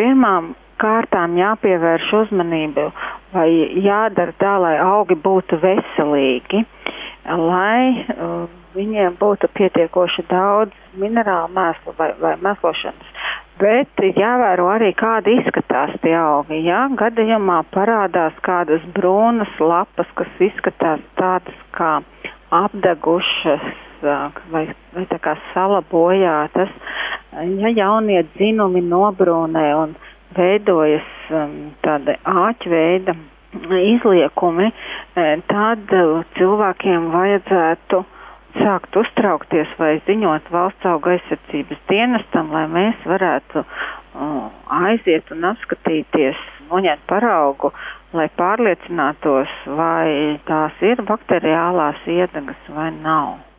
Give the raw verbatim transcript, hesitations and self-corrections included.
pirmām kārtām jāpievērš uzmanību vai jādara tā, lai augi būtu veselīgi, lai uh, viņiem būtu pietiekoši daudz minerālu mēslu vai, vai mēslošanas. Bet jāvēro arī, kādi izskatās tie augi. Ja gadījumā parādās kādas brūnas lapas, kas izskatās tādas kā apdegušas vai, vai tā kā salabojātas, ja jaunie dzinumi nobrūnē un veidojas um, tāda āķveida izliekumi, tad cilvēkiem vajadzētu sākt uztraukties vai ziņot valsts auga aizsardzības dienestam, lai mēs varētu uh, aiziet un apskatīties, noņemt paraugu, lai pārliecinātos, vai tās ir bakteriālās iedagas vai nav.